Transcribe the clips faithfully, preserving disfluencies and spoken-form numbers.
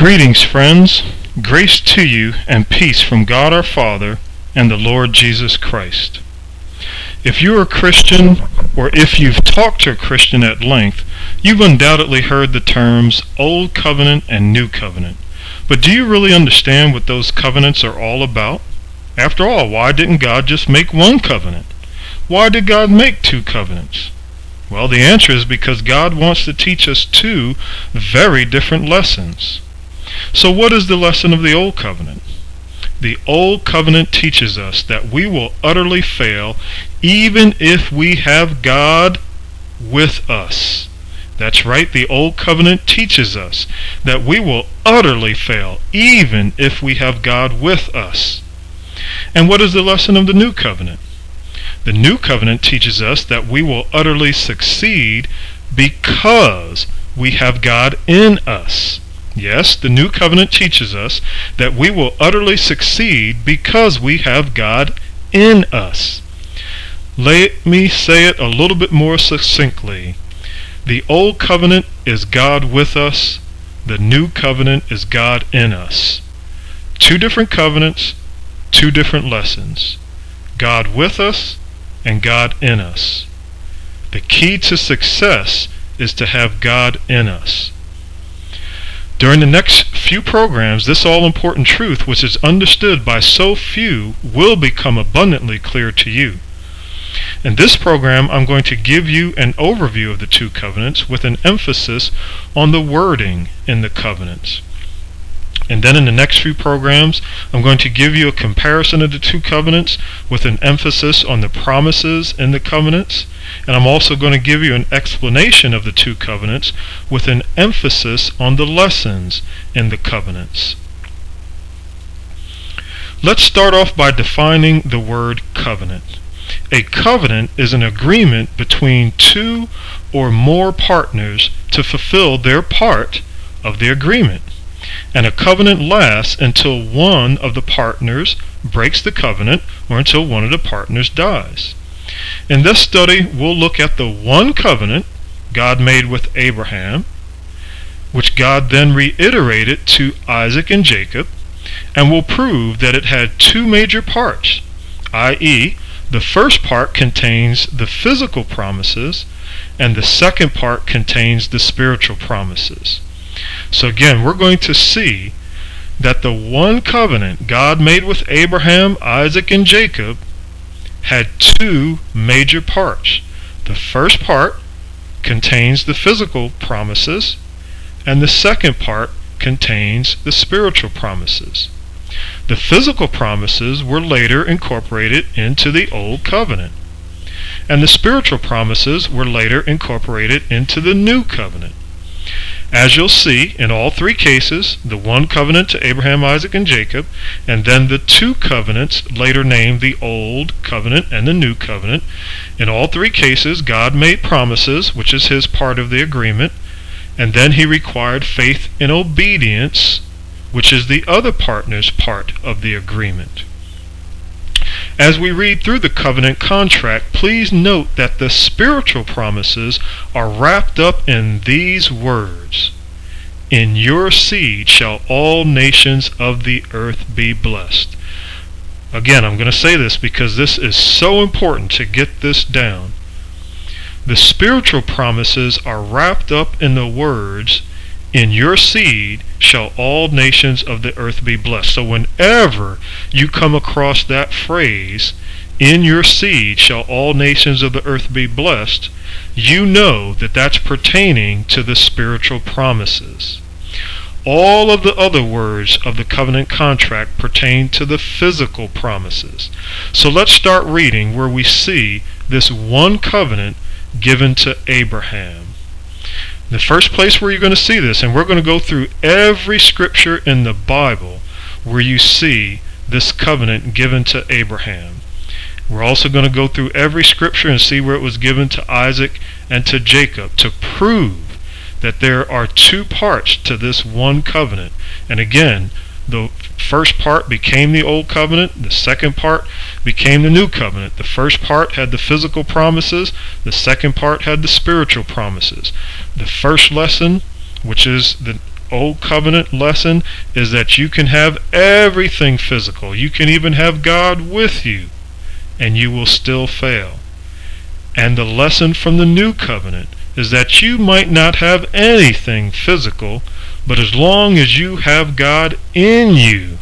Greetings, friends. Grace to you and peace from God our Father and the Lord Jesus Christ. If you're a Christian, or if you've talked to a Christian at length, you've undoubtedly heard the terms Old Covenant and New Covenant. But do you really understand what those covenants are all about? After all, why didn't God just make one covenant? Why did God make two covenants? Well, the answer is because God wants to teach us two very different lessons. So what is the lesson of the Old Covenant? The Old Covenant teaches us that we will utterly fail even if we have God with us. That's right, the Old Covenant teaches us that we will utterly fail even if we have God with us. And what is the lesson of the New Covenant? The New Covenant teaches us that we will utterly succeed because we have God in us. Yes, the New Covenant teaches us that we will utterly succeed because we have God in us. Let me say it a little bit more succinctly. The Old Covenant is God with us. The New Covenant is God in us. Two different covenants, two different lessons. God with us and God in us. The key to success is to have God in us. During the next few programs, this all-important truth, which is understood by so few, will become abundantly clear to you. In this program, I'm going to give you an overview of the two covenants with an emphasis on the wording in the covenants. And then in the next few programs, I'm going to give you a comparison of the two covenants with an emphasis on the promises in the covenants. And I'm also going to give you an explanation of the two covenants with an emphasis on the lessons in the covenants. Let's start off by defining the word covenant. A covenant is an agreement between two or more partners to fulfill their part of the agreement. And a covenant lasts until one of the partners breaks the covenant or until one of the partners dies. In this study, we'll look at the one covenant God made with Abraham, which God then reiterated to Isaac and Jacob, and we'll prove that it had two major parts, that is, the first part contains the physical promises, and the second part contains the spiritual promises. So again, we're going to see that the one covenant God made with Abraham, Isaac, and Jacob had two major parts. The first part contains the physical promises, and the second part contains the spiritual promises. The physical promises were later incorporated into the Old Covenant, and the spiritual promises were later incorporated into the New Covenant. As you'll see, in all three cases, the one covenant to Abraham, Isaac, and Jacob, and then the two covenants later named the Old Covenant and the New Covenant. In all three cases, God made promises, which is his part of the agreement, and then he required faith and obedience, which is the other partner's part of the agreement. As we read through the covenant contract, please note that the spiritual promises are wrapped up in these words: "In your seed shall all nations of the earth be blessed." Again, I'm going to say this because this is so important to get this down. The spiritual promises are wrapped up in the words, "In your seed shall all nations of the earth be blessed." So whenever you come across that phrase, "In your seed shall all nations of the earth be blessed," you know that that's pertaining to the spiritual promises. All of the other words of the covenant contract pertain to the physical promises. So let's start reading where we see this one covenant given to Abraham. The first place where you're going to see this, and we're going to go through every scripture in the Bible where you see this covenant given to Abraham. We're also going to go through every scripture and see where it was given to Isaac and to Jacob to prove that there are two parts to this one covenant. And again, the first part became the Old Covenant. The second part became the New Covenant. The first part had the physical promises. The second part had the spiritual promises. The first lesson, which is the Old Covenant lesson is that you can have everything physical. You can even have God with you, and you will still fail. And the lesson from the New Covenant is that you might not have anything physical, but as long as you have God in you,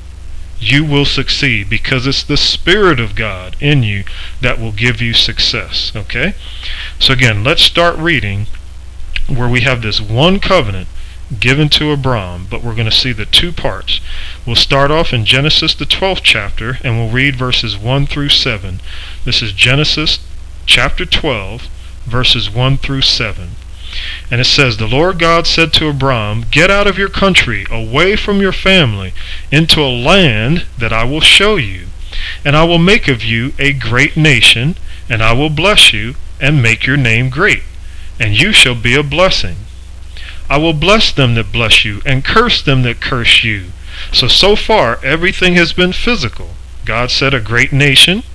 you will succeed, because it's the Spirit of God in you that will give you success. Okay? So again, let's start reading where we have this one covenant given to Abram, but we're going to see the two parts. We'll start off in Genesis the twelfth chapter, and we'll read verses one through seven. This is Genesis chapter twelve, verses one through seven. And it says, "The Lord God said to Abram, Get out of your country, away from your family, into a land that I will show you. And I will make of you a great nation, and I will bless you, and make your name great, and you shall be a blessing. I will bless them that bless you, and curse them that curse you." So, so far, everything has been physical. God said a great nation,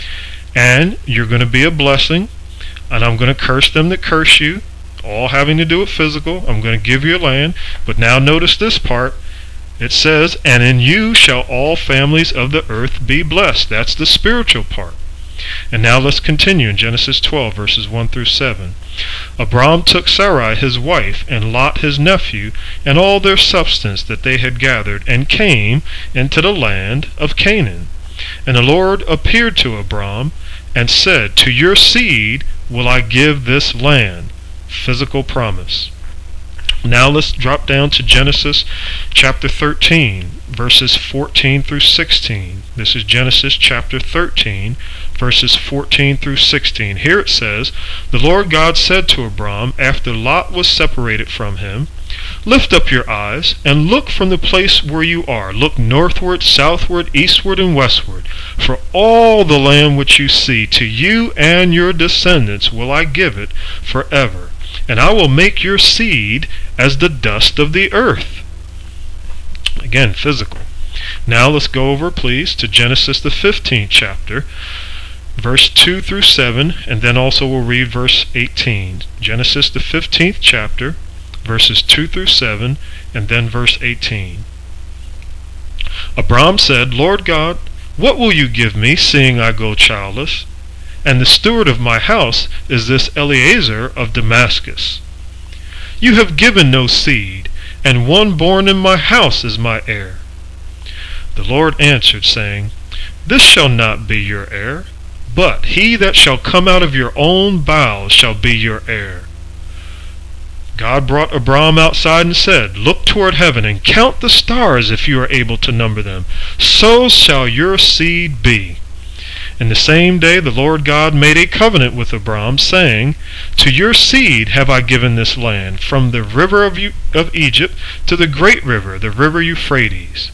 and you're going to be a blessing, and I'm going to curse them that curse you. All having to do with physical. I'm going to give you a land. But now notice this part. It says, "And in you shall all families of the earth be blessed." That's the spiritual part. And now let's continue in Genesis twelve, verses one through seven. "Abram took Sarai his wife, and Lot his nephew, and all their substance that they had gathered, and came into the land of Canaan. And the Lord appeared to Abram, and said, To your seed will I give this land. Physical promise. Now let's drop down to Genesis chapter thirteen, verses fourteen through sixteen. This is Genesis chapter thirteen, verses fourteen through sixteen. Here it says, "The Lord God said to Abram, after Lot was separated from him, Lift up your eyes, and look from the place where you are. Look northward, southward, eastward, and westward. For all the land which you see, to you and your descendants will I give it forever. And I will make your seed as the dust of the earth." Again, physical. Now let's go over, please, to Genesis the fifteenth chapter, verse two through seven, and then also we'll read verse eighteen. Genesis the fifteenth chapter, verses two through seven, and then verse eighteen. "Abram said, Lord God, what will you give me, seeing I go childless? And the steward of my house is this Eliezer of Damascus. You have given no seed, and one born in my house is my heir. The Lord answered, saying, This shall not be your heir, but he that shall come out of your own bowels shall be your heir. God brought Abram outside and said, Look toward heaven and count the stars if you are able to number them. So shall your seed be. In the same day the Lord God made a covenant with Abram, saying, To your seed have I given this land, from the river of, U- of Egypt to the great river, the river Euphrates.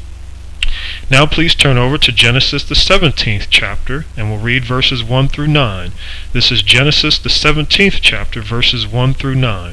Now please turn over to Genesis the seventeenth chapter, and we'll read verses one through nine. This is Genesis the seventeenth chapter, verses one through nine.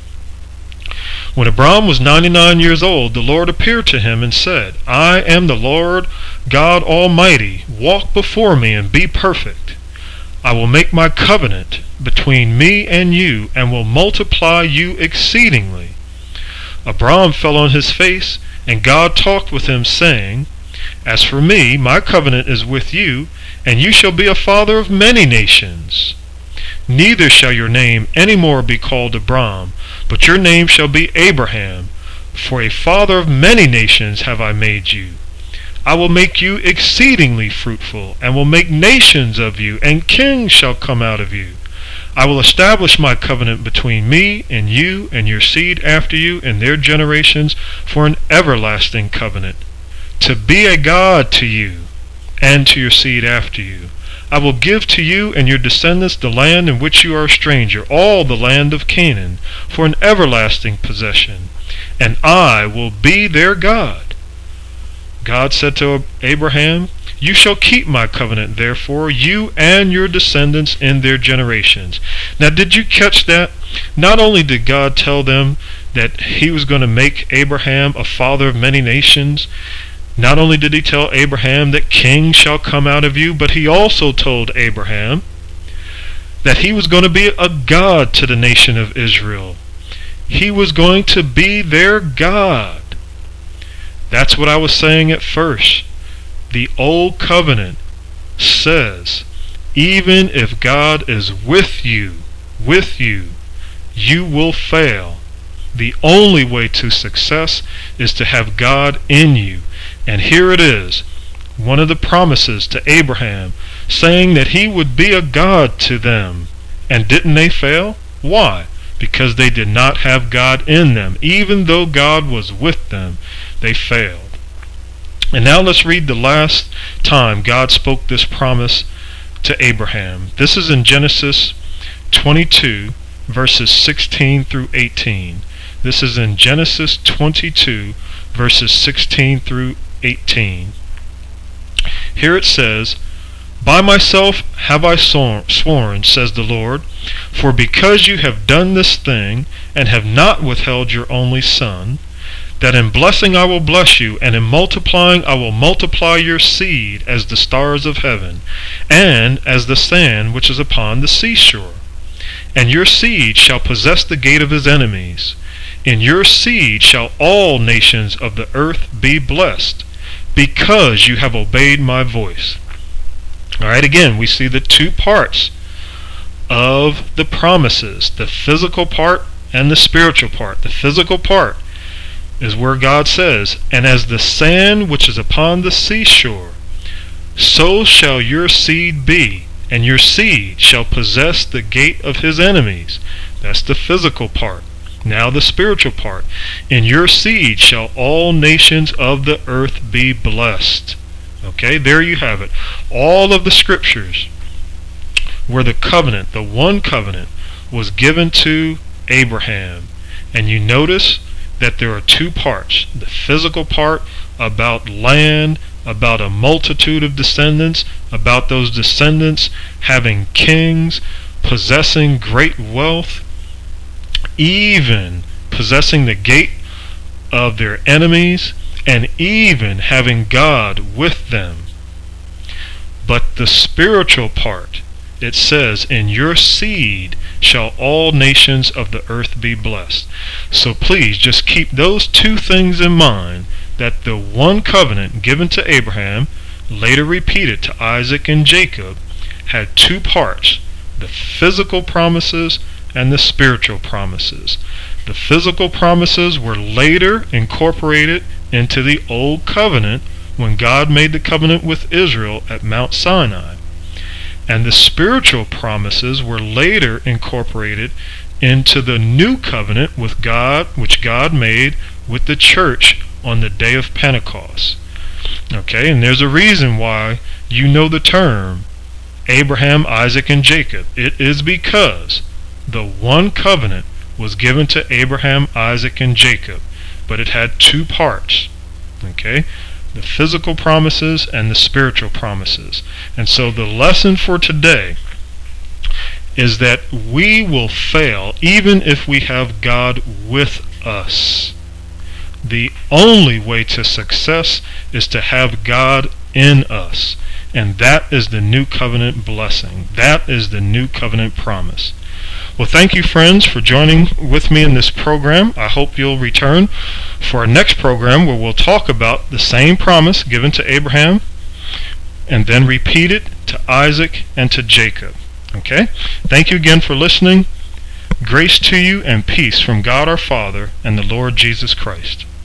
When Abram was ninety-nine years old, the Lord appeared to him and said, I am the Lord God Almighty. Walk before me and be perfect. I will make my covenant between me and you, and will multiply you exceedingly. Abram fell on his face, and God talked with him, saying, As for me, my covenant is with you, and you shall be a father of many nations. Neither shall your name any more be called Abram, but your name shall be Abraham, for a father of many nations have I made you. I will make you exceedingly fruitful, and will make nations of you, and kings shall come out of you. I will establish my covenant between me and you and your seed after you and their generations for an everlasting covenant, to be a God to you and to your seed after you. I will give to you and your descendants the land in which you are a stranger, all the land of Canaan, for an everlasting possession, and I will be their God. God said to Abraham, You shall keep my covenant, therefore, you and your descendants in their generations. Now, did you catch that? Not only did God tell them that he was going to make Abraham a father of many nations, not only did he tell Abraham that kings shall come out of you, but he also told Abraham that he was going to be a God to the nation of Israel. He was going to be their God. That's what I was saying at first. The old covenant says, even if God is with you, with you, you will fail. The only way to success is to have God in you. And here it is, one of the promises to Abraham, saying that he would be a God to them. And didn't they fail? Why? Because they did not have God in them. Even though God was with them, they failed. And now let's read the last time God spoke this promise to Abraham. This is in Genesis twenty-two, verses sixteen through eighteen. This is in Genesis twenty-two, verses sixteen through eighteen. Here it says, "By myself have I sworn, says the Lord, for because you have done this thing, and have not withheld your only son, that in blessing I will bless you, and in multiplying I will multiply your seed as the stars of heaven, and as the sand which is upon the seashore. And your seed shall possess the gate of his enemies. In your seed shall all nations of the earth be blessed, because you have obeyed my voice." Alright, again, we see the two parts of the promises, the physical part and the spiritual part. The physical part is where God says, "And as the sand which is upon the seashore, so shall your seed be, and your seed shall possess the gate of his enemies." That's the physical part. Now the spiritual part. "In your seed shall all nations of the earth be blessed." Okay, there you have it. All of the scriptures where the covenant, the one covenant, was given to Abraham. And you notice that there are two parts. The physical part about land, about a multitude of descendants, about those descendants having kings, possessing great wealth, even possessing the gate of their enemies, and even having God with them. But the spiritual part, it says, "In your seed shall all nations of the earth be blessed." So please just keep those two things in mind, that the one covenant given to Abraham, later repeated to Isaac and Jacob, had two parts: the physical promises and the spiritual promises. The physical promises were later incorporated into the old covenant when God made the covenant with Israel at Mount Sinai. And the spiritual promises were later incorporated into the new covenant with God, which God made with the church on the day of Pentecost. Okay, and there's a reason why you know the term Abraham, Isaac, and Jacob. It is because the one covenant was given to Abraham, Isaac, and Jacob, but it had two parts. Okay, the physical promises and the spiritual promises. And so the lesson for today is that we will fail even if we have God with us. The only way to success is to have God in us. And that is the new covenant blessing. That is the new covenant promise. Well, thank you, friends, for joining with me in this program. I hope you'll return for our next program, where we'll talk about the same promise given to Abraham and then repeat it to Isaac and to Jacob. Okay? Thank you again for listening. Grace to you and peace from God our Father and the Lord Jesus Christ.